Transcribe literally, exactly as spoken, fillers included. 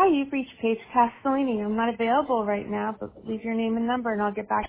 you've reached Paige Castellini. I'm not available right now, but leave your name and number and I'll get back